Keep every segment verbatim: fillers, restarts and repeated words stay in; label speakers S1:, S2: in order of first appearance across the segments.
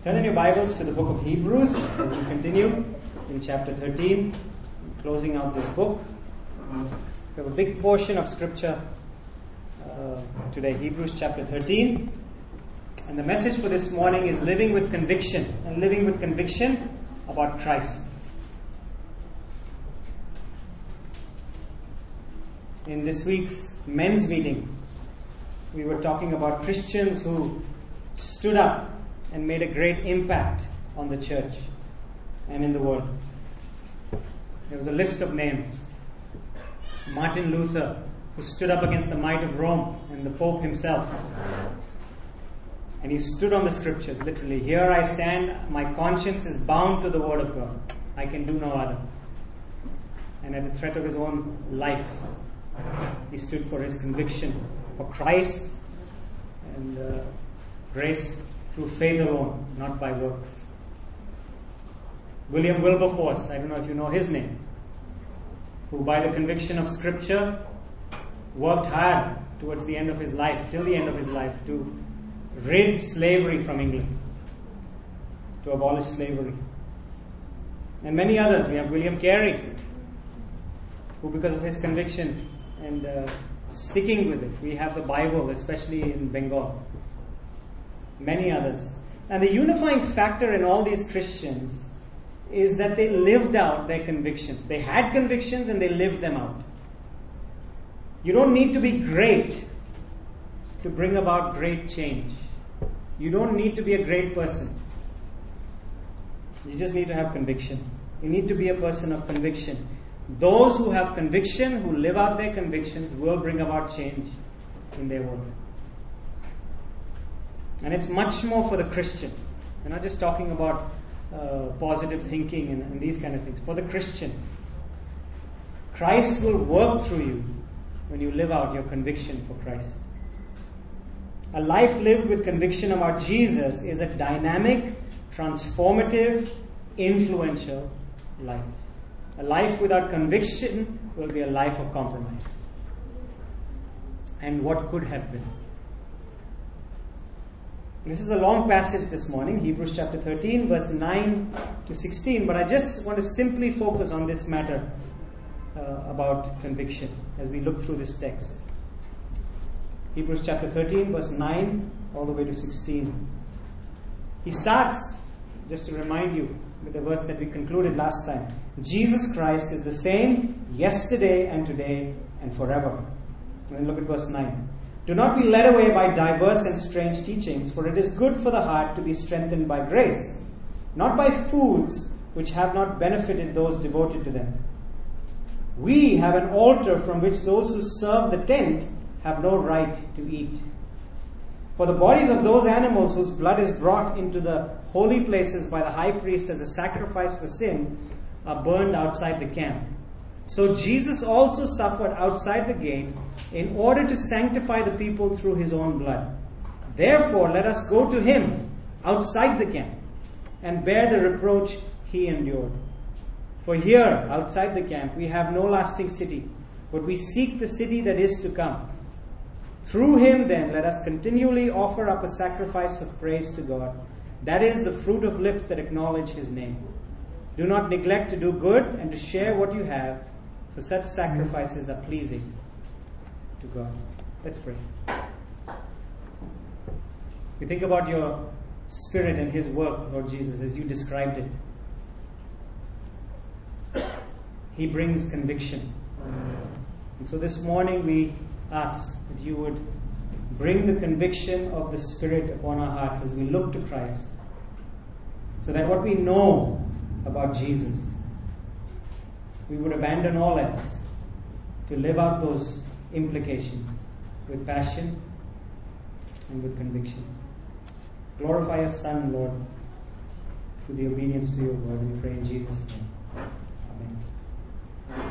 S1: Turn in your Bibles to the book of Hebrews as we continue in chapter thirteen, closing out this book. We have a big portion of scripture uh, today, Hebrews chapter thirteen. And the message for this morning is living with conviction, and living with conviction about Christ. In this week's men's meeting, we were talking about Christians who stood up and made a great impact on the church and in the world. There was a list of names. Martin Luther, who stood up against the might of Rome and the Pope himself. And he stood on the scriptures, literally. Here I stand, my conscience is bound to the word of God. I can do no other. And at the threat of his own life, he stood for his conviction for Christ and uh, grace through faith alone, not by works. William Wilberforce, I don't know if you know his name, who by the conviction of Scripture worked hard towards the end of his life, till the end of his life, to rid slavery from England, to abolish slavery. And many others. We have William Carey, who because of his conviction and uh, sticking with it, we have the Bible, especially in Bengal. Many others. And the unifying factor in all these Christians is that they lived out their convictions. They had convictions and they lived them out. You don't need to be great to bring about great change. You don't need to be a great person. You just need to have conviction. You need to be a person of conviction. Those who have conviction, who live out their convictions, will bring about change in their world. And it's much more for the Christian. We're not just talking about uh, positive thinking and, and these kind of things. For the Christian, Christ will work through you when you live out your conviction for Christ. A life lived with conviction about Jesus is a dynamic, transformative, influential life. A life without conviction will be a life of compromise. And what could have been? This is a long passage this morning, Hebrews chapter thirteen, verse nine to sixteen, but I just want to simply focus on this matter uh, about conviction as we look through this text. Hebrews chapter thirteen, verse nine, all the way to sixteen. He starts, just to remind you, with the verse that we concluded last time. Jesus Christ is the same yesterday and today and forever. And then look at verse nine. Do not be led away by diverse and strange teachings, for it is good for the heart to be strengthened by grace, not by foods which have not benefited those devoted to them. We have an altar from which those who serve the tent have no right to eat. For the bodies of those animals whose blood is brought into the holy places by the high priest as a sacrifice for sin are burned outside the camp. So Jesus also suffered outside the gate in order to sanctify the people through his own blood. Therefore, let us go to him outside the camp and bear the reproach he endured. For here, outside the camp, we have no lasting city, but we seek the city that is to come. Through him, then, let us continually offer up a sacrifice of praise to God. That is the fruit of lips that acknowledge his name. Do not neglect to do good and to share what you have, for such sacrifices are pleasing to God. Let's pray. We think about your Spirit and his work, Lord Jesus, as you described it. He brings conviction. And so this morning we ask that you would bring the conviction of the Spirit upon our hearts as we look to Christ, so that what we know about Jesus, we would abandon all else to live out those implications with passion and with conviction. Glorify your Son, Lord, through the obedience to your word. We pray in Jesus' name. Amen.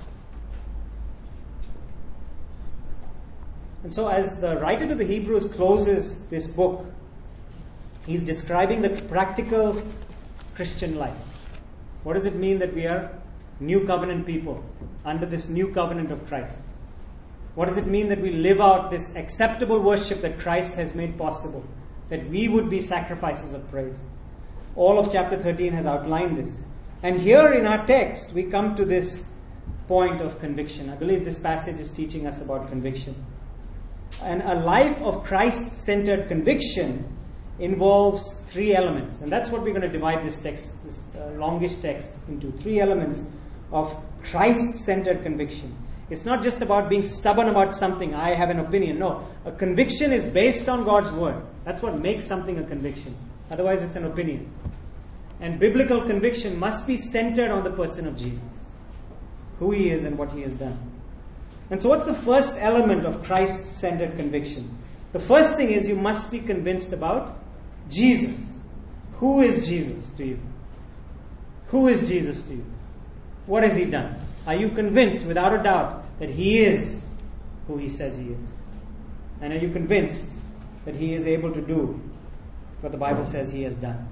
S1: And so as the writer to the Hebrews closes this book, he's describing the practical Christian life. What does it mean that we are new covenant people under this new covenant of Christ? What does it mean that we live out this acceptable worship that Christ has made possible? That we would be sacrifices of praise. all of chapter thirteen has outlined this. And here in our text, we come to this point of conviction. I believe this passage is teaching us about conviction. And a life of Christ-centered conviction involves three elements. And that's what we're going to divide this text, this uh, longish text, into three elements of Christ-centered conviction. It's not just about being stubborn about something, I have an opinion. No, a conviction is based on God's word. That's what makes something a conviction. Otherwise, it's an opinion. And biblical conviction must be centered on the person of Jesus, who he is and what he has done. And so what's the first element of Christ-centered conviction? The first thing is you must be convinced about Jesus. Who is Jesus to you? Who is Jesus to you? What has he done? Are you convinced without a doubt that he is who he says he is? And are you convinced that he is able to do what the Bible says he has done?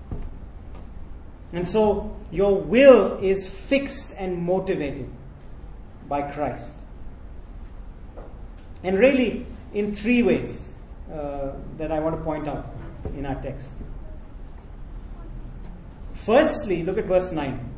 S1: And so your will is fixed and motivated by Christ. And really in three ways uh, that I want to point out in our text. Firstly, look at verse nine.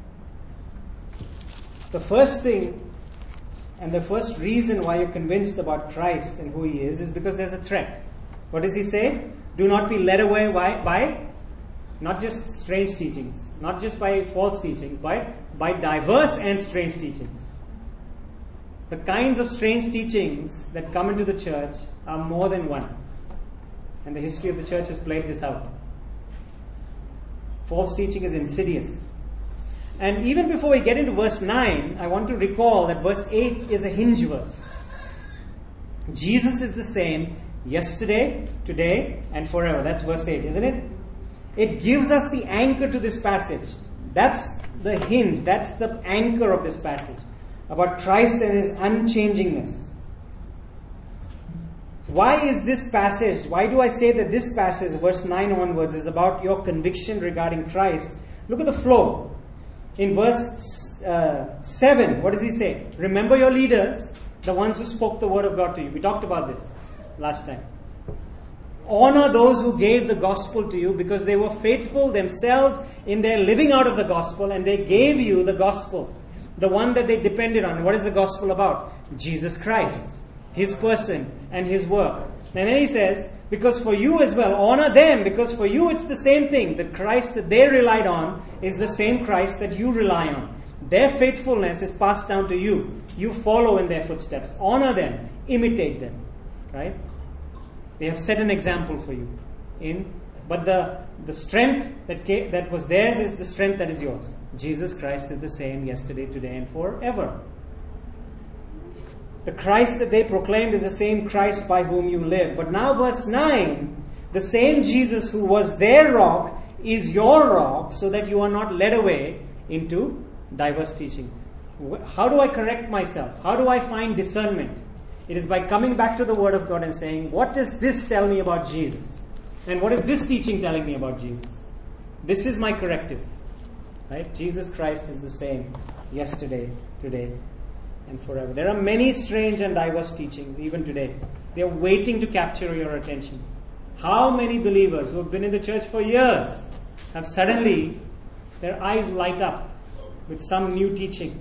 S1: The first thing and the first reason why you're convinced about Christ and who he is is because there's a threat. What does he say? Do not be led away by, by not just strange teachings, not just by false teachings, but by diverse and strange teachings. The kinds of strange teachings that come into the church are more than one. And the history of the church has played this out. False teaching is insidious. And even before we get into verse nine, I want to recall that verse eight is a hinge verse. Jesus is the same yesterday, today, and forever. That's verse eight, isn't it? It gives us the anchor to this passage. That's the hinge, that's the anchor of this passage about Christ and his unchangingness. Why is this passage, why do I say that this passage, verse nine onwards, is about your conviction regarding Christ? Look at the flow. In verse uh, seven, what does he say? Remember your leaders, the ones who spoke the word of God to you. We talked about this last time. Honor those who gave the gospel to you because they were faithful themselves in their living out of the gospel, and they gave you the gospel, the one that they depended on. What is the gospel about? Jesus Christ, his person and his work. And then he says, because for you as well, honor them, because for you it's the same thing. The Christ that they relied on is the same Christ that you rely on. Their faithfulness is passed down to you. You follow in their footsteps. Honor them. Imitate them. Right? They have set an example for you. In, but the, the strength that, came, that was theirs is the strength that is yours. Jesus Christ is the same yesterday, today, and forever. The Christ that they proclaimed is the same Christ by whom you live. But now verse nine, the same Jesus who was their rock is your rock, so that you are not led away into diverse teaching. How do I correct myself? How do I find discernment? It is by coming back to the Word of God and saying, what does this tell me about Jesus? And what is this teaching telling me about Jesus? This is my corrective. Right? Jesus Christ is the same yesterday, today, and forever. There are many strange and diverse teachings even today. They are waiting to capture your attention. How many believers who have been in the church for years have suddenly their eyes light up with some new teaching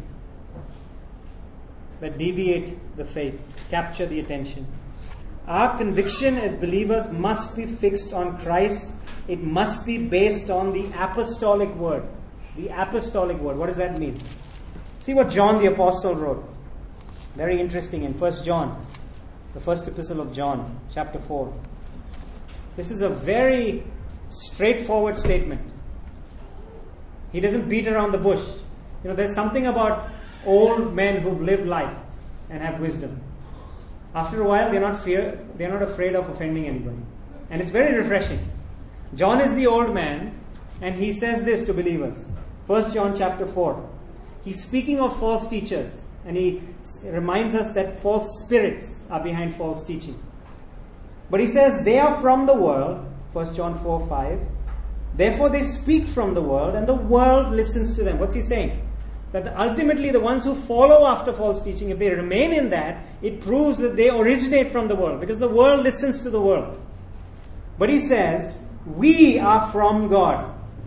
S1: that deviate the faith, capture the attention. Our conviction as believers must be fixed on Christ. It must be based on the apostolic word. The apostolic word. What does that mean? See what John the Apostle wrote. Very interesting in First John, the first epistle of John, chapter four. This is a very straightforward statement. He doesn't beat around the bush. You know, there's something about old men who've lived life and have wisdom. After a while, they're not fear, they're not afraid of offending anybody. And it's very refreshing. John is the old man, and he says this to believers. First John chapter four. He's speaking of false teachers, and he reminds us that false spirits are behind false teaching. But he says they are from the world, First John four five. Therefore they speak from the world, and the world listens to them. What's he saying? That ultimately the ones who follow after false teaching, if they remain in that, it proves that they originate from the world, because the world listens to the world. But he says, we are from God.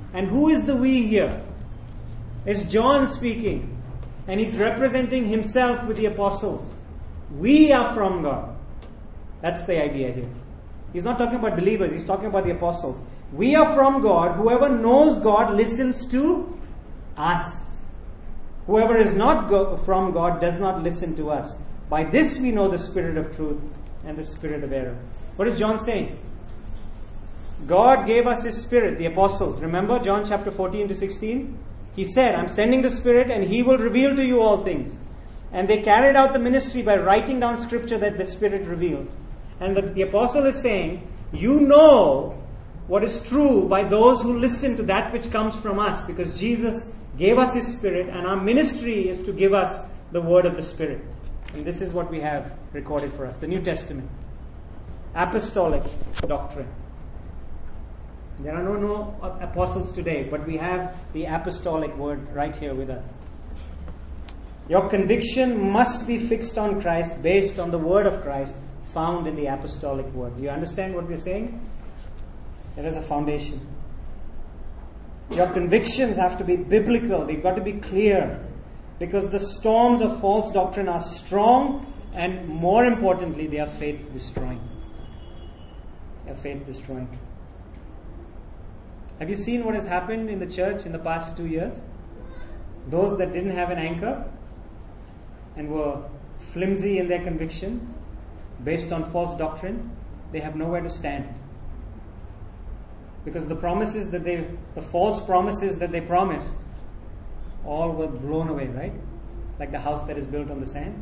S1: And who is the we here? It's John speaking. And he's representing himself with the apostles. We are from God. That's the idea here. He's not talking about believers, he's talking about the apostles. We are from God. Whoever knows God listens to us. Whoever is not go- from God does not listen to us. By this we know the spirit of truth and the spirit of error. What is John saying? God gave us His Spirit, the apostles. Remember John chapter fourteen to sixteen? He said, I'm sending the Spirit and He will reveal to you all things. And they carried out the ministry by writing down scripture that the Spirit revealed. And the, the apostle is saying, you know what is true by those who listen to that which comes from us, because Jesus gave us His Spirit and our ministry is to give us the word of the Spirit. And this is what we have recorded for us, the New Testament. Apostolic doctrine. There are no, no apostles today, but we have the apostolic word right here with us. Your conviction must be fixed on Christ based on the word of Christ found in the apostolic word. Do you understand what we're saying? There is a foundation. Your convictions have to be biblical. They've got to be clear. Because the storms of false doctrine are strong, and more importantly, they are faith destroying. They are faith destroying. Have you seen what has happened in the church in the past two years? Those that didn't have an anchor and were flimsy in their convictions based on false doctrine, they have nowhere to stand. Because the promises that they, the false promises that they promised, all were blown away, right? Like the house that is built on the sand.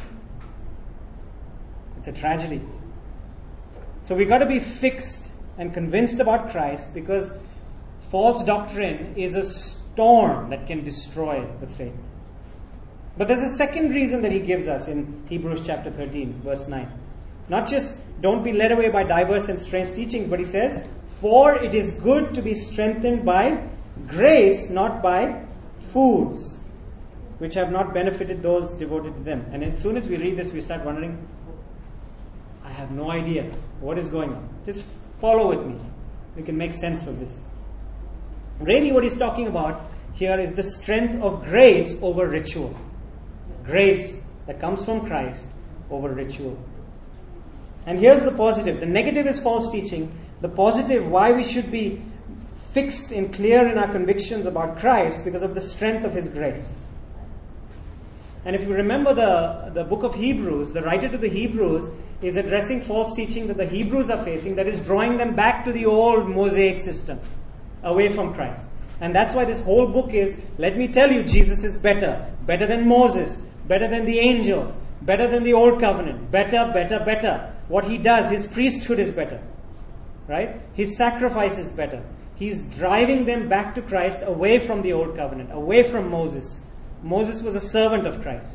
S1: It's a tragedy. So we got to be fixed and convinced about Christ, because false doctrine is a storm that can destroy the faith. But there's a second reason that he gives us in Hebrews chapter thirteen, verse nine. Not just don't be led away by diverse and strange teachings, but he says, for it is good to be strengthened by grace, not by foods, which have not benefited those devoted to them. And as soon as we read this, we start wondering, I have no idea what is going on. Just follow with me. We can make sense of this. Really what he's talking about here is the strength of grace over ritual. Grace that comes from Christ over ritual. And here's the positive. The negative is false teaching. The positive, why we should be fixed and clear in our convictions about Christ, because of the strength of His grace. And if you remember the, the book of Hebrews, the writer to the Hebrews is addressing false teaching that the Hebrews are facing, that is drawing them back to the old Mosaic system, away from Christ. And that's why this whole book is, let me tell you, Jesus is better. Better than Moses. Better than the angels. Better than the old covenant. Better, better, better. What He does, His priesthood is better. Right? His sacrifice is better. He's driving them back to Christ, away from the old covenant, away from Moses. Moses was a servant of Christ.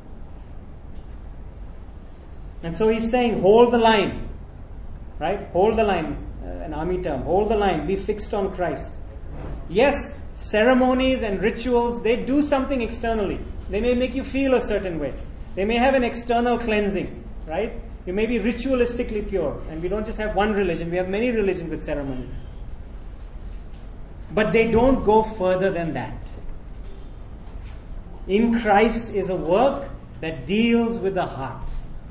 S1: And so he's saying, hold the line. Right? Hold the line. Uh, an army term. Hold the line. Be fixed on Christ. Yes, ceremonies and rituals, they do something externally. They may make you feel a certain way. They may have an external cleansing. Right? You may be ritualistically pure. And we don't just have one religion. We have many religions with ceremonies. But they don't go further than that. In Christ is a work that deals with the heart.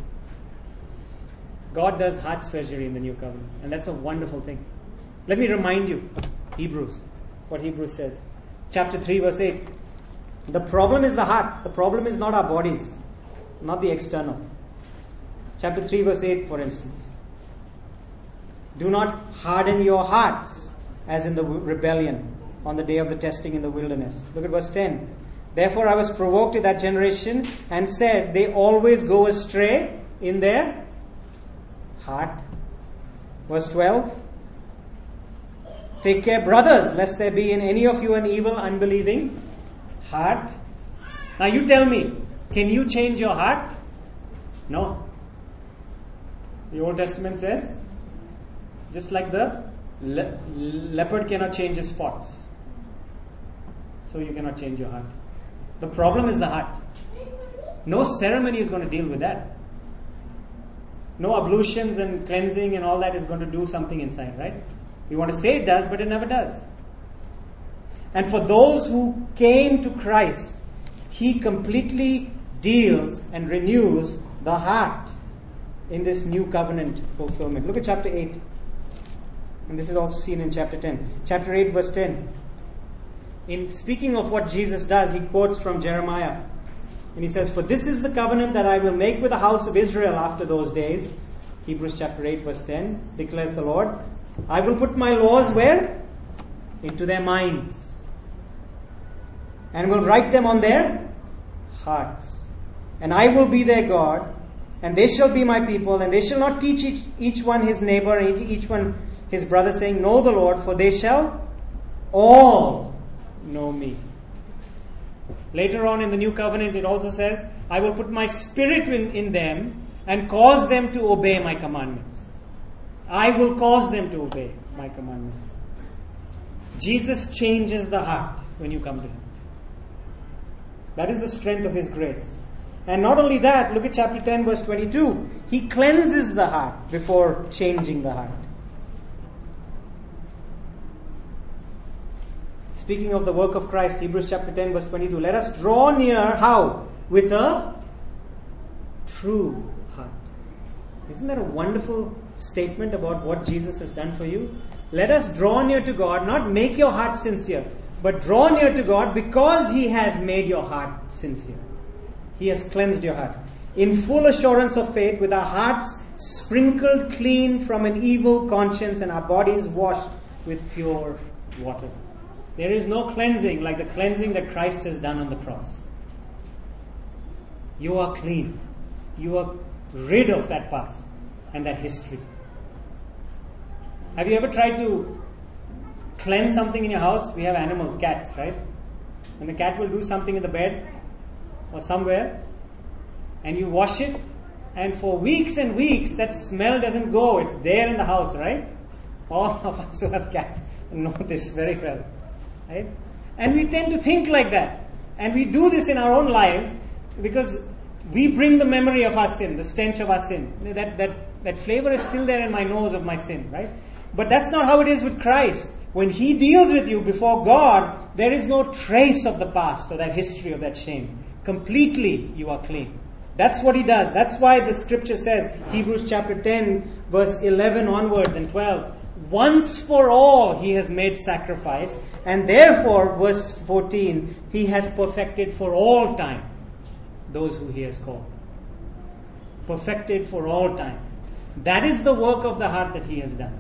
S1: God does heart surgery in the new covenant. And that's a wonderful thing. Let me remind you, Hebrews, what Hebrews says. Chapter three, verse eight. The problem is the heart. The problem is not our bodies. Not the external. Chapter three, verse eight, for instance. Do not harden your hearts, as in the rebellion on the day of the testing in the wilderness. Look at verse ten. Therefore I was provoked at that generation and said, they always go astray in their heart. Verse twelve. Take care, brothers, lest there be in any of you an evil, unbelieving heart. Now you tell me, can you change your heart? No. The Old Testament says, just like the le- leopard cannot change his spots, so you cannot change your heart. The problem is the heart. No ceremony is going to deal with that. No ablutions and cleansing and all that is going to do something inside, right? We want to say it does, but it never does. And for those who came to Christ, He completely deals and renews the heart in this new covenant fulfillment. Look at chapter eight. And this is also seen in chapter ten. Chapter eight, verse ten. In speaking of what Jesus does, he quotes from Jeremiah. And he says, "For this is the covenant that I will make with the house of Israel after those days." Hebrews chapter eight, verse ten, declares the Lord, "I will put my laws where? Into their minds. And will write them on their hearts. And I will be their God, and they shall be my people, and they shall not teach each, each one his neighbor, and each one his brother, saying, Know the Lord, for they shall all know me." Later on in the new covenant, it also says, "I will put my spirit in, in them and cause them to obey my commandments." I will cause them to obey my commandments. Jesus changes the heart when you come to Him. That is the strength of His grace. And not only that, look at chapter ten, verse twenty-two. He cleanses the heart before changing the heart. Speaking of the work of Christ, Hebrews chapter ten, verse twenty-two. Let us draw near, how? With a true heart. Isn't that a wonderful statement about what Jesus has done for you? Let us draw near to God, not make your heart sincere, but draw near to God because He has made your heart sincere. He has cleansed your heart. In full assurance of faith, with our hearts sprinkled clean from an evil conscience and our bodies washed with pure water. There is no cleansing like the cleansing that Christ has done on the cross. You are clean. You are rid of that past and that history. Have you ever tried to cleanse something in your house? We have animals, cats, right? And the cat will do something in the bed or somewhere, and you wash it, and for weeks and weeks that smell doesn't go. It's there in the house, right? All of us who have cats know this very well. Right? And we tend to think like that. And we do this in our own lives because we bring the memory of our sin, the stench of our sin. That, that, that flavor is still there in my nose of my sin, right? But that's not how it is with Christ. When He deals with you before God, there is no trace of the past or that history of that shame. Completely you are clean. That's what He does. That's why the scripture says, Hebrews chapter ten, verse eleven onwards and twelve, once for all He has made sacrifice, and therefore, verse fourteen, He has perfected for all time those who He has called. Perfected for all time. That is the work of the heart that He has done.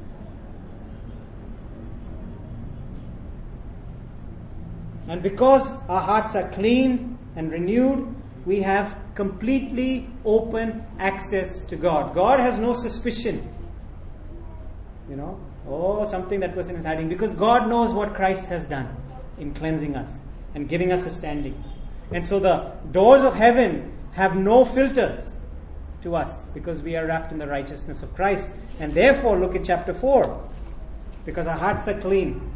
S1: And because our hearts are clean and renewed, we have completely open access to God. God has no suspicion. You know, oh, something that person is hiding. Because God knows what Christ has done in cleansing us and giving us a standing. And so the doors of heaven have no filters to us because we are wrapped in the righteousness of Christ. And therefore, look at chapter four. Because our hearts are clean.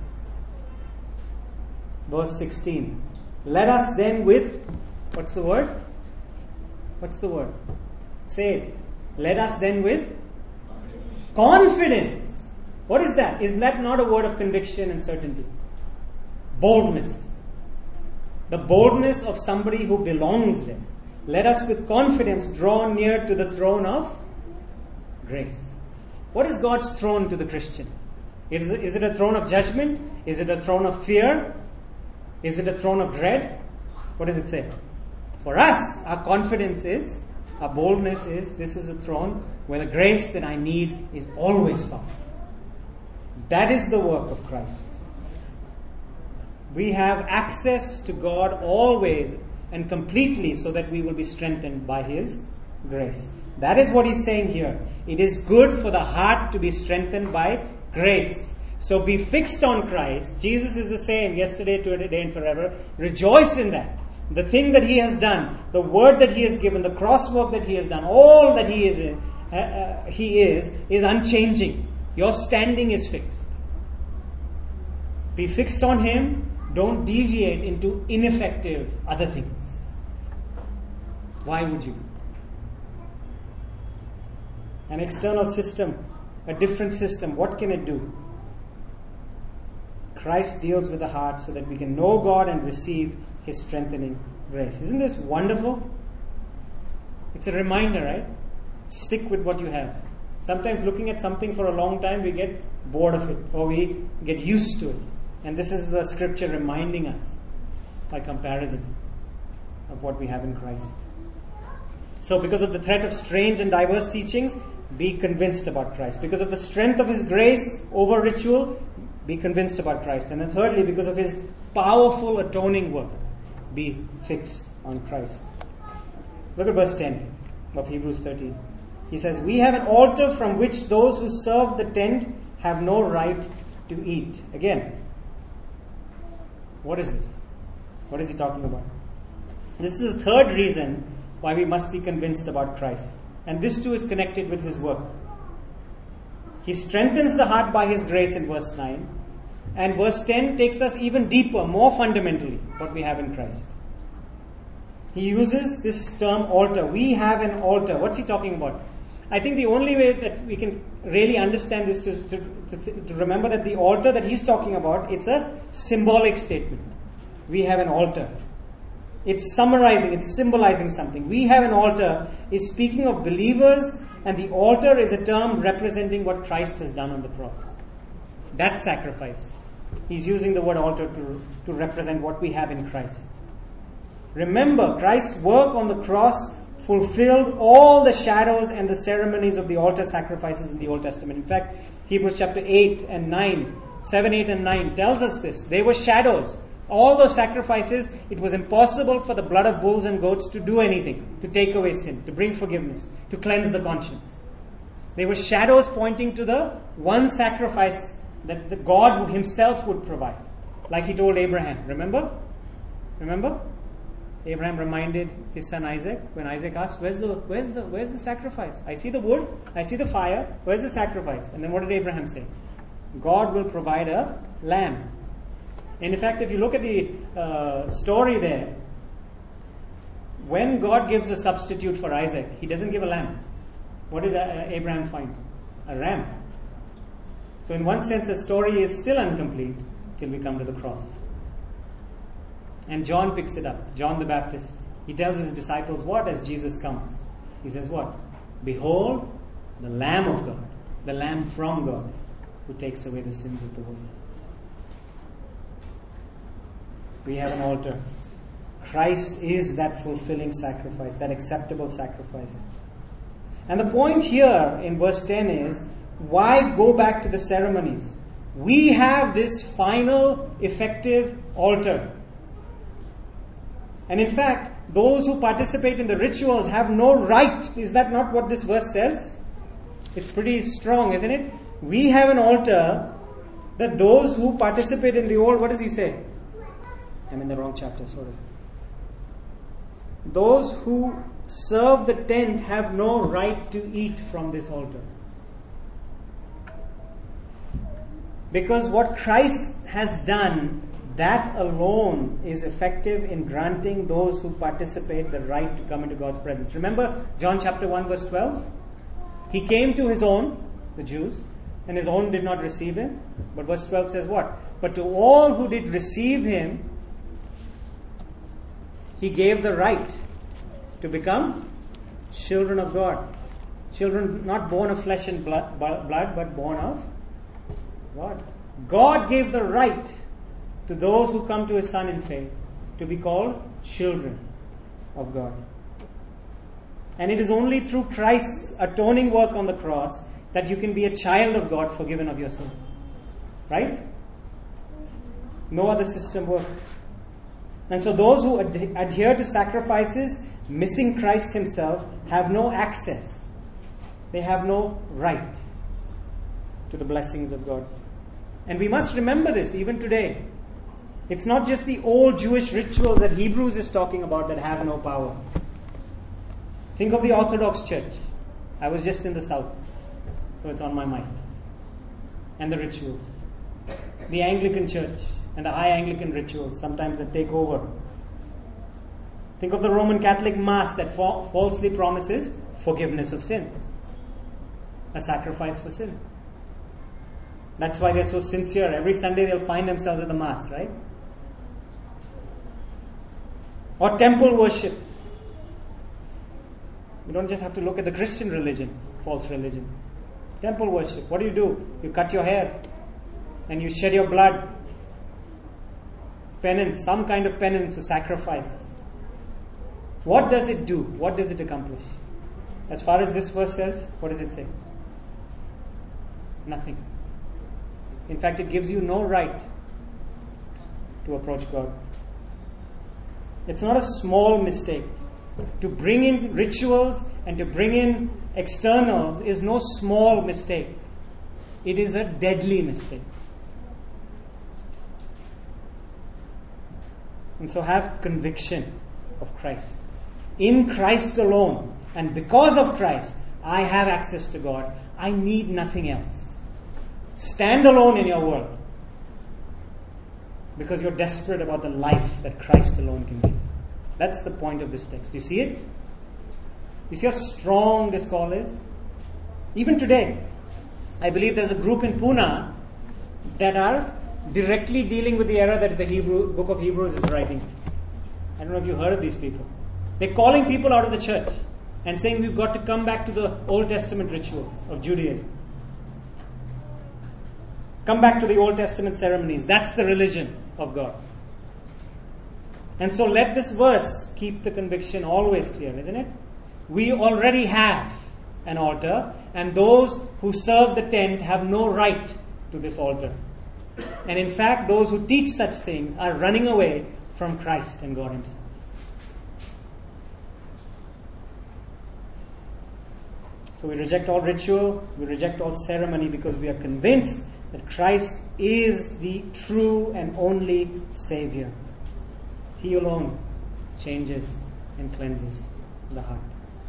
S1: Verse sixteen. Let us then with, what's the word? What's the word? Say it. Let us then with confidence. What is that? Is that not a word of conviction and certainty? Boldness. The boldness of somebody who belongs there. Let us with confidence draw near to the throne of grace. What is God's throne to the Christian? Is it, is it a throne of judgment? Is it a throne of fear? Is it a throne of dread? What does it say? For us, our confidence is, our boldness is, this is a throne where the grace that I need is always found. That is the work of Christ. We have access to God always and completely so that we will be strengthened by His grace. That is what He's saying here. It is good for the heart to be strengthened by grace. So be fixed on Christ. Jesus is the same yesterday, today, and forever. Rejoice in that. The thing that He has done, the word that He has given, the cross work that He has done, all that He is in, uh, uh, He is, is unchanging. Your standing is fixed. Be fixed on Him. Don't deviate into ineffective other things. Why would you? An external system, a different system, what can it do? Christ deals with the heart so that we can know God and receive His strengthening grace. Isn't this wonderful? It's a reminder, right? Stick with what you have. Sometimes looking at something for a long time, we get bored of it or we get used to it. And this is the scripture reminding us by comparison of what we have in Christ. So because of the threat of strange and diverse teachings, be convinced about Christ. Because of the strength of His grace over ritual, be convinced about Christ. And then thirdly, because of His powerful atoning work, be fixed on Christ. Look at verse ten of Hebrews thirteen. He says, we have an altar from which those who serve the tent have no right to eat. Again, what is this? What is he talking about? This is the third reason why we must be convinced about Christ. And this too is connected with His work. He strengthens the heart by His grace in verse nine. And verse ten takes us even deeper, more fundamentally, what we have in Christ. He uses this term altar. We have an altar. What's he talking about? I think the only way that we can really understand this is to, to, to remember that the altar that he's talking about, it's a symbolic statement. We have an altar. It's summarizing, it's symbolizing something. We have an altar is speaking of believers, and the altar is a term representing what Christ has done on the cross. That's sacrifice. He's using the word altar to, to represent what we have in Christ. Remember, Christ's work on the cross fulfilled all the shadows and the ceremonies of the altar sacrifices in the Old Testament. In fact, Hebrews chapter eight and nine, seven, eight and nine tells us this. They were shadows. All those sacrifices, it was impossible for the blood of bulls and goats to do anything, to take away sin, to bring forgiveness, to cleanse the conscience. They were shadows pointing to the one sacrifice that the God Himself would provide. Like He told Abraham. Remember? Remember? Abraham reminded his son Isaac when Isaac asked, Where's the where's the where's the sacrifice? I see the wood, I see the fire, where's the sacrifice? And then what did Abraham say? God will provide a lamb. And in fact, if you look at the uh, story there, when God gives a substitute for Isaac, He doesn't give a lamb. What did uh, Abraham find? A ram. So in one sense, the story is still incomplete till we come to the cross. And John picks it up. John the Baptist. He tells his disciples what as Jesus comes? He says what? Behold, the Lamb of God. The Lamb from God who takes away the sins of the world. We have an altar. Christ is that fulfilling sacrifice, that acceptable sacrifice. And the point here in verse ten is, why go back to the ceremonies? We have this final, effective altar. And in fact, those who participate in the rituals have no right. Is that not what this verse says? It's pretty strong, isn't it? We have an altar that those who participate in the old, what does he say? I'm in the wrong chapter, sorry. Those who serve the tent have no right to eat from this altar. Because what Christ has done, that alone is effective in granting those who participate the right to come into God's presence. Remember John chapter one verse twelve? He came to His own, the Jews, and His own did not receive Him. But verse twelve says what? But to all who did receive Him, He gave the right to become children of God. Children not born of flesh and blood, blood but born of God. God gave the right to those who come to His Son in faith to be called children of God. And it is only through Christ's atoning work on the cross that you can be a child of God, forgiven of your sin. Right? No other system works. And so those who ad- adhere to sacrifices missing Christ Himself have no access. They have no right to the blessings of God. And we must remember this even today. It's not just the old Jewish rituals that Hebrews is talking about that have no power. Think of the Orthodox Church. I was just in the South, so it's on my mind. And the rituals. The Anglican Church and the High Anglican rituals, sometimes that take over. Think of the Roman Catholic Mass that fa- falsely promises forgiveness of sins. A sacrifice for sin. That's why they're so sincere. Every Sunday they'll find themselves at the Mass, right? Or temple worship. You don't just have to look at the Christian religion, false religion. Temple worship. What do you do? You cut your hair and you shed your blood. Penance, some kind of penance, a sacrifice. What does it do? What does it accomplish? As far as this verse says, what does it say? Nothing. In fact, it gives you no right to approach God. It's not a small mistake. To bring in rituals and to bring in externals is no small mistake. It is a deadly mistake. And so have conviction of Christ. In Christ alone, and because of Christ, I have access to God. I need nothing else. Stand alone in your world. Because you're desperate about the life that Christ alone can give. That's the point of this text. Do you see it? You see how strong this call is? Even today, I believe there's a group in Pune that are directly dealing with the era that the Hebrew book of Hebrews is writing. I don't know if you've heard of these people. They're calling people out of the church and saying we've got to come back to the Old Testament rituals of Judaism. Come back to the Old Testament ceremonies. That's the religion of God. And so let this verse keep the conviction always clear, isn't it? We already have an altar, and those who serve the tent have no right to this altar. And in fact, those who teach such things are running away from Christ and God Himself. So we reject all ritual, we reject all ceremony because we are convinced that Christ is the true and only Savior. He alone changes and cleanses the heart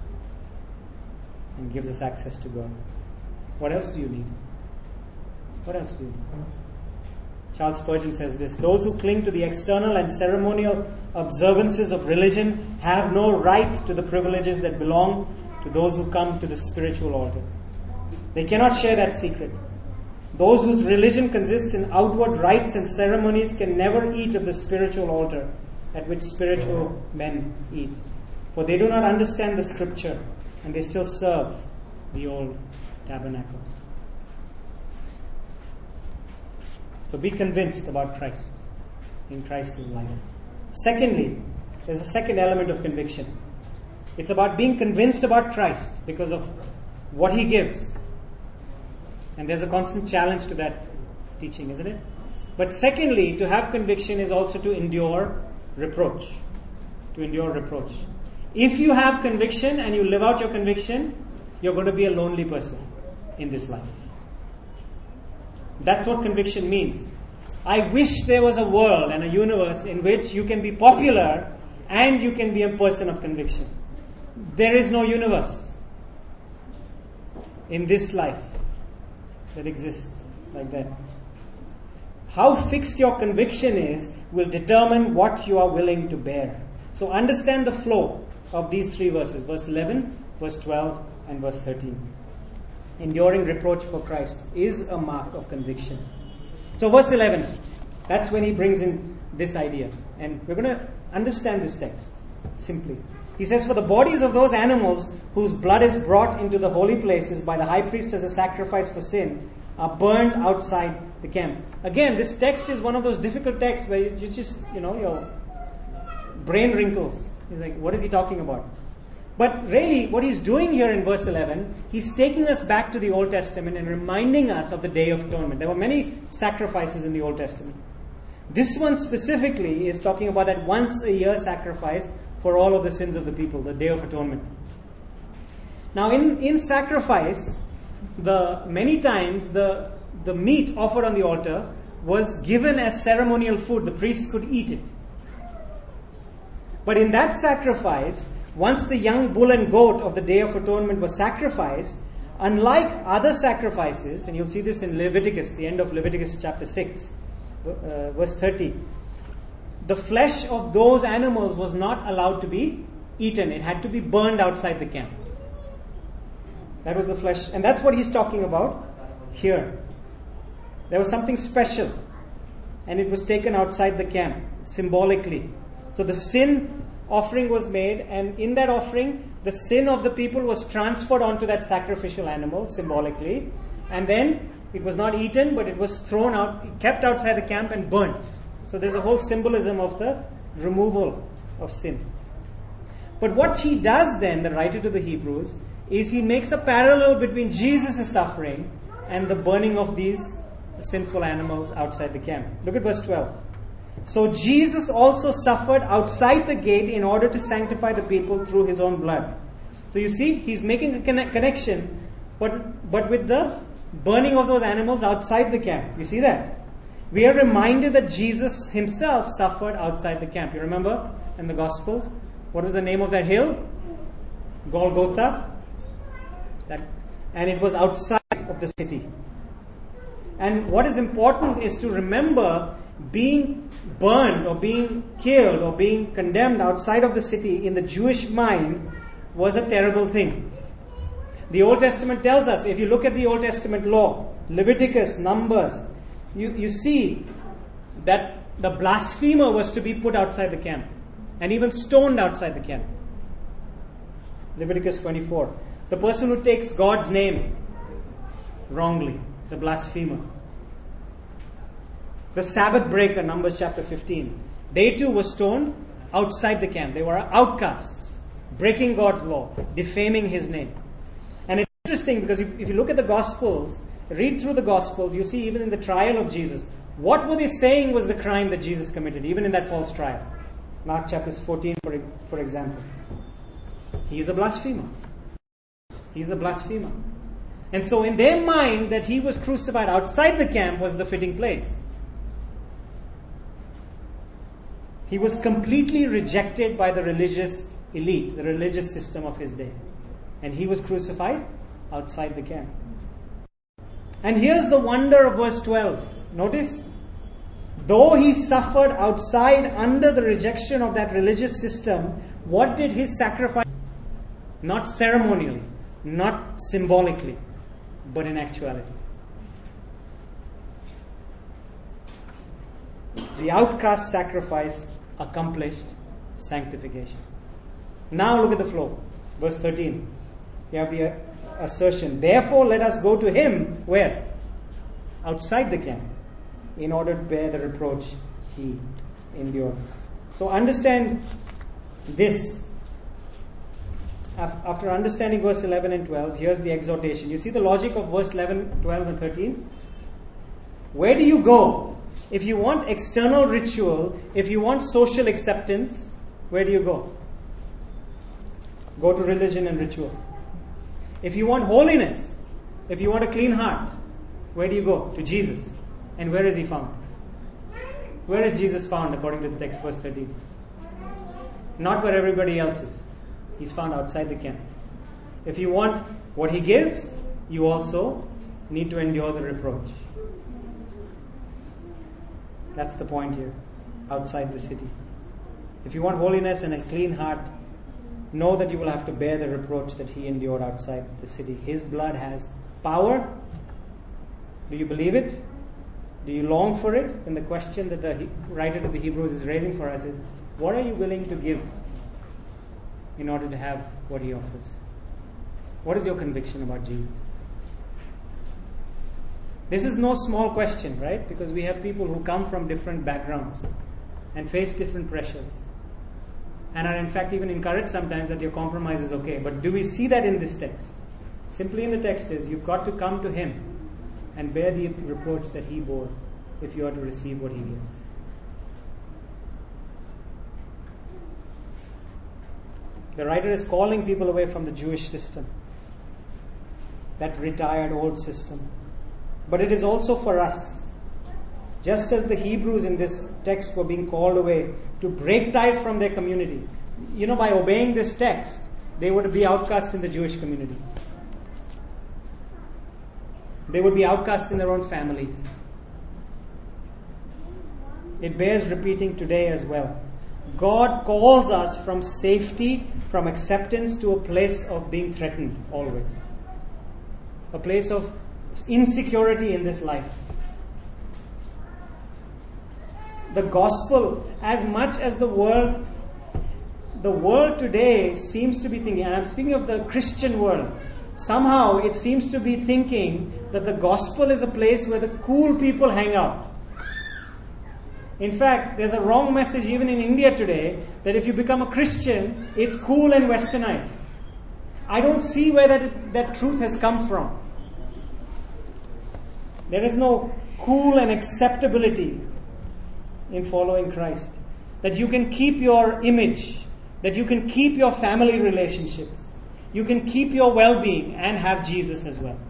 S1: and gives us access to God. What else do you need? What else do you need? Charles Spurgeon says this: those who cling to the external and ceremonial observances of religion have no right to the privileges that belong to those who come to the spiritual altar. They cannot share that secret. Those whose religion consists in outward rites and ceremonies can never eat of the spiritual altar at which spiritual men eat. For they do not understand the scripture, and they still serve the old tabernacle. So be convinced about Christ. In Christ is life. Secondly, there's a second element of conviction. It's about being convinced about Christ because of what He gives. And there's a constant challenge to that teaching, isn't it? But secondly, to have conviction is also to endure reproach. To endure reproach. If you have conviction and you live out your conviction, you're going to be a lonely person in this life. That's what conviction means. I wish there was a world and a universe in which you can be popular and you can be a person of conviction. There is no universe in this life that exists like that. How fixed your conviction is will determine what you are willing to bear. So understand the flow of these three verses. Verse eleven, verse twelve, and verse thirteen. Enduring reproach for Christ is a mark of conviction. So verse eleven, that's when he brings in this idea. And we're going to understand this text simply. He says, for the bodies of those animals whose blood is brought into the holy places by the high priest as a sacrifice for sin are burned outside the camp. Again, this text is one of those difficult texts where you just, you know, your brain wrinkles. He's like, what is he talking about? But really, what he's doing here in verse eleven, he's taking us back to the Old Testament and reminding us of the Day of Atonement. There were many sacrifices in the Old Testament. This one specifically is talking about that once a year sacrifice for all of the sins of the people, the Day of Atonement. Now, in, in sacrifice, the many times the, the meat offered on the altar was given as ceremonial food. The priests could eat it. But in that sacrifice, once the young bull and goat of the Day of Atonement was sacrificed, unlike other sacrifices, and you'll see this in Leviticus, the end of Leviticus chapter six, uh, verse thirty, the flesh of those animals was not allowed to be eaten. It had to be burned outside the camp. That was the flesh. And that's what he's talking about here. There was something special, and it was taken outside the camp, symbolically. So the sin offering was made, and in that offering, the sin of the people was transferred onto that sacrificial animal, symbolically. And then it was not eaten, but it was thrown out, kept outside the camp and burnt. So there's a whole symbolism of the removal of sin. But what he does then, the writer to the Hebrews, is he makes a parallel between Jesus' suffering and the burning of these sinful animals outside the camp. Look at verse twelve. So Jesus also suffered outside the gate in order to sanctify the people through his own blood. So you see, he's making a conne- connection, but, but with the burning of those animals outside the camp. You see that? We are reminded that Jesus himself suffered outside the camp. You remember in the Gospels? What was the name of that hill? Golgotha. That, and it was outside of the city. And what is important is to remember being burned or being killed or being condemned outside of the city in the Jewish mind was a terrible thing. The Old Testament tells us, if you look at the Old Testament law, Leviticus, Numbers, you, you see that the blasphemer was to be put outside the camp and even stoned outside the camp. Leviticus twenty-four. The person who takes God's name wrongly, the blasphemer. The Sabbath breaker, Numbers chapter fifteen. They too were stoned outside the camp. They were outcasts, breaking God's law, defaming his name. And it's interesting because if, if you look at the Gospels, read through the Gospels, you see even in the trial of Jesus, what were they saying was the crime that Jesus committed, even in that false trial? Mark chapter fourteen, for, for example. He is a blasphemer. He is a blasphemer. And so in their mind, that he was crucified outside the camp was the fitting place. He was completely rejected by the religious elite, the religious system of his day. And he was crucified outside the camp. And here's the wonder of verse twelve. Notice, though he suffered outside under the rejection of that religious system, what did his sacrifice? Not ceremonially, not symbolically, but in actuality. The outcast sacrifice accomplished sanctification. Now look at the flow. Verse thirteen. You have the assertion. Therefore let us go to him, where? Outside the camp, in order to bear the reproach he endured. So understand this. After understanding verse eleven and twelve, here's the exhortation. You see the logic of verse eleven, twelve and thirteen? Where do you go? If you want external ritual, if you want social acceptance, where do you go? Go to religion and ritual. If you want holiness, if you want a clean heart, where do you go? To Jesus. And where is he found? Where is Jesus found according to the text, verse thirteen? Not where everybody else is. He's found outside the camp. If you want what he gives, you also need to endure the reproach. That's the point here. Outside the city. If you want holiness and a clean heart, know that you will have to bear the reproach that he endured outside the city. His blood has power. Do you believe it? Do you long for it? And the question that the writer to the Hebrews is raising for us is, what are you willing to give in order to have what he offers? What is your conviction about Jesus? This is no small question, right? Because we have people who come from different backgrounds and face different pressures. And are in fact even encouraged sometimes that your compromise is okay. But do we see that in this text? Simply in the text is, you've got to come to him and bear the reproach that he bore if you are to receive what he gives. The writer is calling people away from the Jewish system, that retired old system. But it is also for us. Just as the Hebrews in this text were being called away to break ties from their community. You know, by obeying this text, they would be outcasts in the Jewish community. They would be outcasts in their own families. It bears repeating today as well. God calls us from safety, from acceptance, to a place of being threatened always. A place of insecurity in this life. the gospel, as much as the world, the world today seems to be thinking, and I'm speaking of the Christian world, somehow it seems to be thinking that the gospel is a place where the cool people hang out. In fact, there's a wrong message even in India today that if you become a Christian, it's cool and westernized. I don't see where that, that truth has come from. There is no cool and acceptability in following Christ. That you can keep your image, that you can keep your family relationships, you can keep your well-being and have Jesus as well.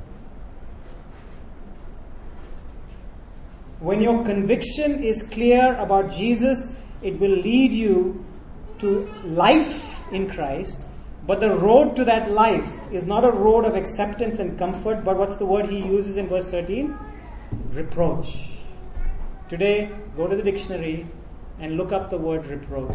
S1: When your conviction is clear about Jesus, it will lead you to life in Christ. But the road to that life is not a road of acceptance and comfort, but what's the word he uses in verse thirteen? Reproach. Today, go to the dictionary and look up the word reproach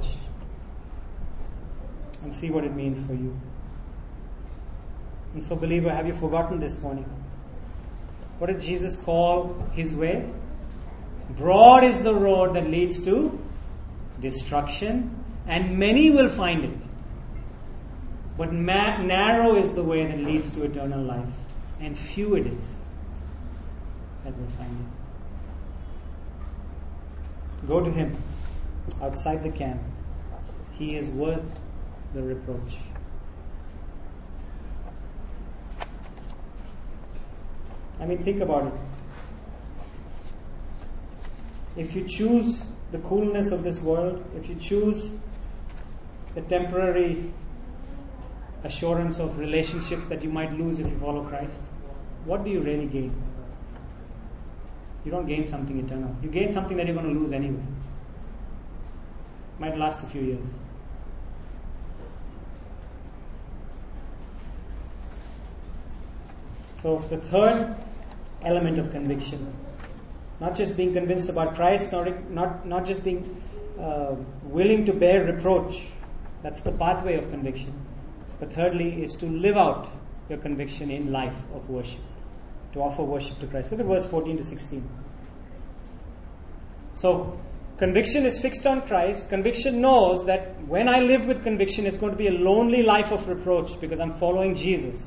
S1: and see what it means for you. And so, believer, have you forgotten this morning? What did Jesus call his way? Broad is the road that leads to destruction, and many will find it. But ma- narrow is the way that leads to eternal life, and few it is that will find it. Go to him outside the camp. He is worth the reproach. I mean, think about it. If you choose the coolness of this world, if you choose the temporary assurance of relationships that you might lose if you follow Christ, what do you really gain? You don't gain something eternal. You gain something that you're going to lose anyway. Might last a few years. So the third element of conviction, not just being convinced about Christ, not, not, not just being uh, willing to bear reproach. That's the pathway of conviction. But thirdly is to live out your conviction in life of worship, to offer worship to Christ. Look at verse fourteen to sixteen. So, conviction is fixed on Christ. Conviction knows that when I live with conviction, it's going to be a lonely life of reproach because I'm following Jesus.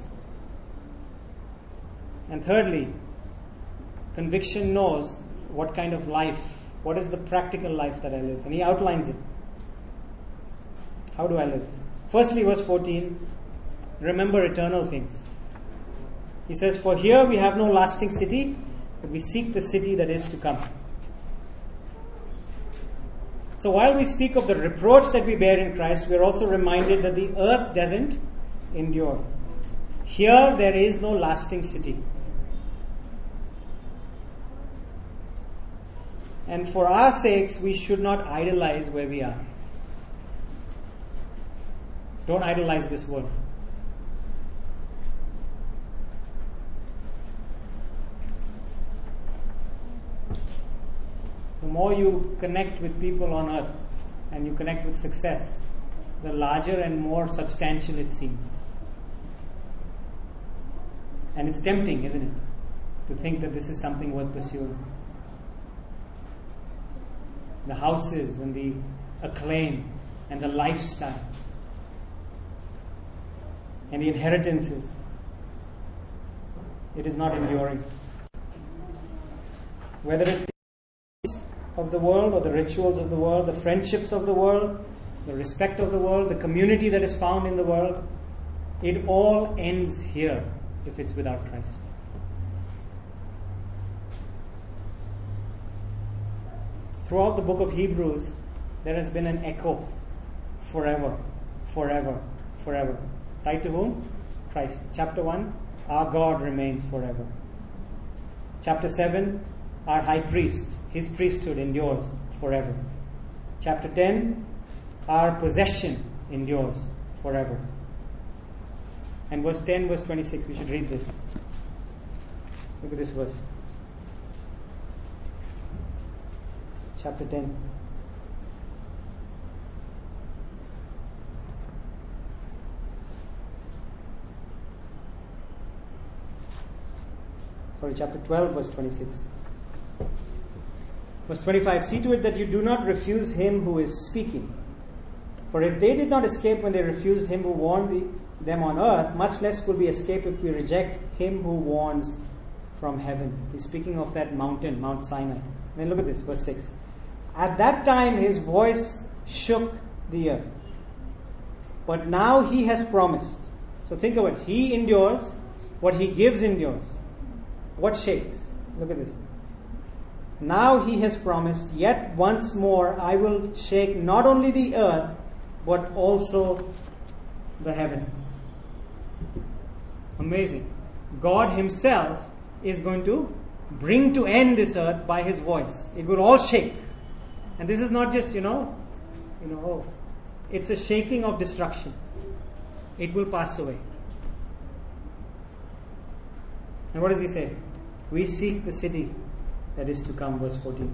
S1: And thirdly, conviction knows what kind of life, what is the practical life that I live. And he outlines it. How do I live? Firstly, verse fourteen, remember eternal things. He says, for here we have no lasting city, but we seek the city that is to come. So while we speak of the reproach that we bear in Christ, we are also reminded that the earth doesn't endure. Here there is no lasting city. And for our sakes, we should not idolize where we are. Don't idolize this world. The more you connect with people on earth and you connect with success, the larger and more substantial it seems. And it's tempting, isn't it, to think that this is something worth pursuing. The houses and the acclaim and the lifestyle and the inheritances. It is not enduring. Whether it's the of the world or the rituals of the world, the friendships of the world, the respect of the world, the community that is found in the world, it all ends here if it's without Christ. Throughout the book of Hebrews, there has been an echo. Forever, forever, forever. Tied to whom? Christ. Chapter one, our God remains forever. Chapter seven, our high priest, his priesthood endures forever. Chapter ten, our possession endures forever. And verse ten, verse twenty-six, we should read this. Look at this verse. Chapter ten. Sorry, chapter twelve, verse twenty-six. Verse twenty-five, see to it that you do not refuse him who is speaking. For if they did not escape when they refused him who warned the, them on earth, much less will we escape if we reject him who warns from heaven. He's speaking of that mountain, Mount Sinai. Then look at this, verse six. At that time his voice shook the earth. But now he has promised. So think of it. He endures. What he gives endures. What shakes? Look at this. Now he has promised, yet once more I will shake not only the earth, but also the heavens. Amazing. God himself is going to bring to end this earth by his voice. It will all shake. And this is not just, you know, you know, oh, it's a shaking of destruction. It will pass away. And what does he say? We seek the city that is to come, verse fourteen.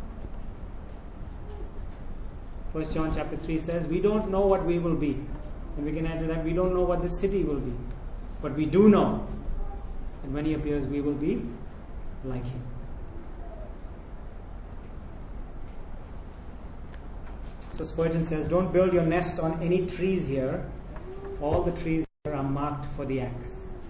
S1: First John chapter three says, we don't know what we will be. And we can add to that, we don't know what the city will be. But we do know that when he appears, we will be like him. So Spurgeon says, don't build your nest on any trees here. All the trees here are marked for the axe.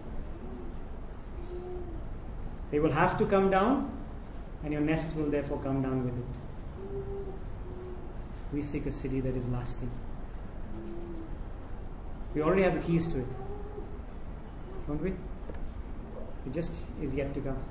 S1: They will have to come down, and your nest will therefore come down with it. We seek a city that is lasting. We already have the keys to it, don't we? It just is yet to come.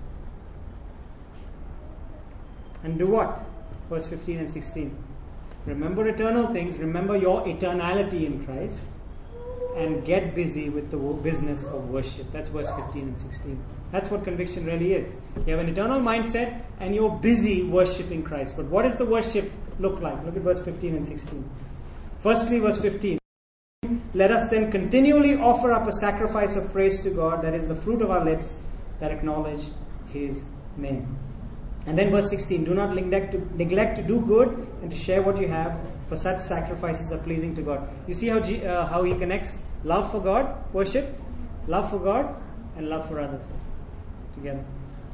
S1: And do what? Verse fifteen and sixteen. Remember eternal things, remember your eternality in Christ, and get busy with the business of worship. That's verse fifteen and sixteen. That's what conviction really is. You have an eternal mindset and you're busy worshipping Christ. But what does the worship look like? Look at verse fifteen and sixteen. Firstly, verse fifteen. Let us then continually offer up a sacrifice of praise to God, that is the fruit of our lips that acknowledge his name. And then verse sixteen, do not neglect to, neglect to do good and to share what you have, for such sacrifices are pleasing to God. You see how G, uh, how he connects love for God, worship, love for God, and love for others together.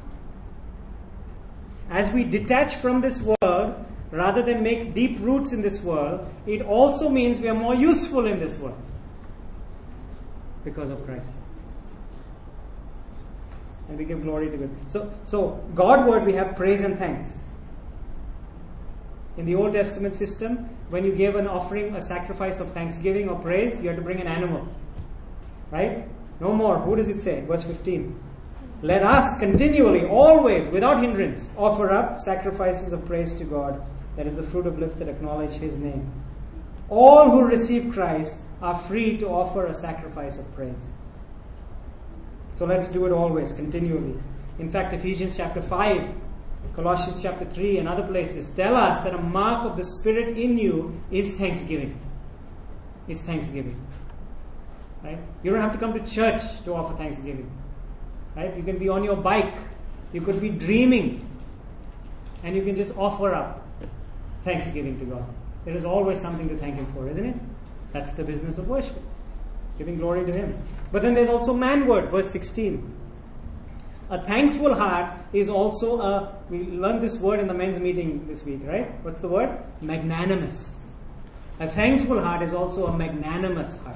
S1: As we detach from this world, rather than make deep roots in this world, it also means we are more useful in this world because of Christ. And we give glory to God. So, so Godward we have praise and thanks. In the Old Testament system, when you gave an offering, a sacrifice of thanksgiving or praise, you had to bring an animal. Right? No more. Who does it say? Verse fifteen. Let us continually, always, without hindrance, offer up sacrifices of praise to God. That is the fruit of lips that acknowledge his name. All who receive Christ are free to offer a sacrifice of praise. So let's do it always, continually. In fact, Ephesians chapter five, Colossians chapter three and other places tell us that a mark of the Spirit in you is thanksgiving. Is thanksgiving. Right? You don't have to come to church to offer thanksgiving. Right? You can be on your bike. You could be dreaming. And you can just offer up thanksgiving to God. There is always something to thank him for, isn't it? That's the business of worship. Giving glory to him. But then there's also manword, verse sixteen. A thankful heart is also a, we learned this word in the men's meeting this week, right? What's the word? Magnanimous. A thankful heart is also a magnanimous heart.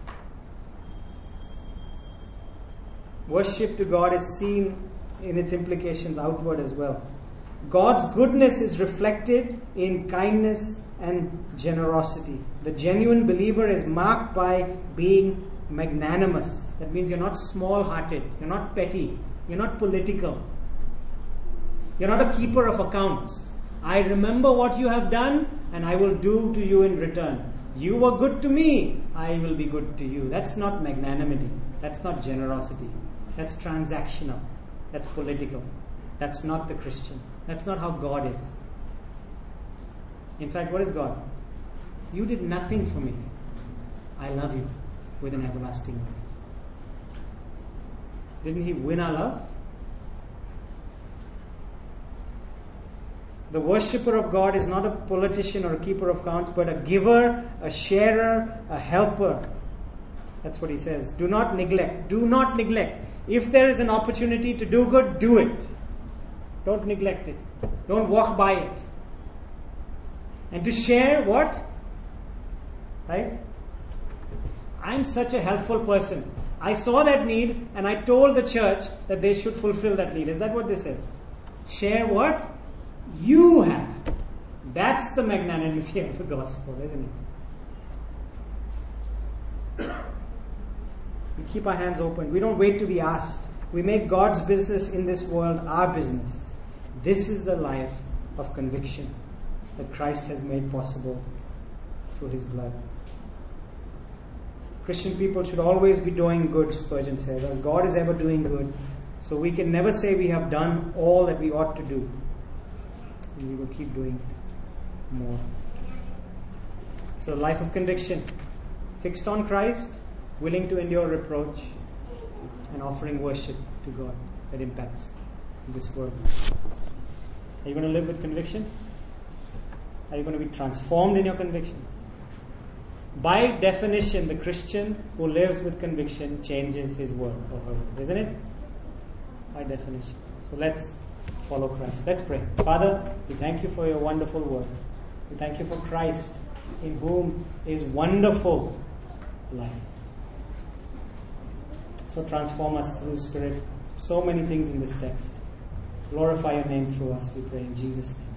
S1: Worship to God is seen in its implications outward as well. God's goodness is reflected in kindness and generosity. The genuine believer is marked by being magnanimous. That means you're not small-hearted, you're not petty, you're not political. You're not a keeper of accounts. I remember what you have done and I will do to you in return. You were good to me, I will be good to you. That's not magnanimity. That's not generosity. That's transactional. That's political. That's not the Christian. That's not how God is. In fact, what is God? You did nothing for me. I love you with an everlasting love. Didn't he win our love? The worshipper of God is not a politician or a keeper of accounts, but a giver, a sharer, a helper. That's what he says. Do not neglect. Do not neglect. If there is an opportunity to do good, do it. Don't neglect it. Don't walk by it. And to share what? Right? I'm such a helpful person. I saw that need and I told the church that they should fulfill that need. Is that what this says? Share what you have. That's the magnanimity of the gospel, isn't it? We keep our hands open. We don't wait to be asked. We make God's business in this world our business. This is the life of conviction that Christ has made possible through His blood. Christian people should always be doing good, Spurgeon says, as God is ever doing good. So we can never say we have done all that we ought to do. And we will keep doing more. So life of conviction, fixed on Christ, willing to endure reproach, and offering worship to God that impacts this world. Are you going to live with conviction? Are you going to be transformed in your convictions? By definition, the Christian who lives with conviction changes his world or her world, isn't it? By definition. So let's follow Christ. Let's pray. Father, we thank you for your wonderful word. We thank you for Christ, in whom is wonderful life. So transform us through the Spirit. So many things in this text. Glorify your name through us, we pray in Jesus' name.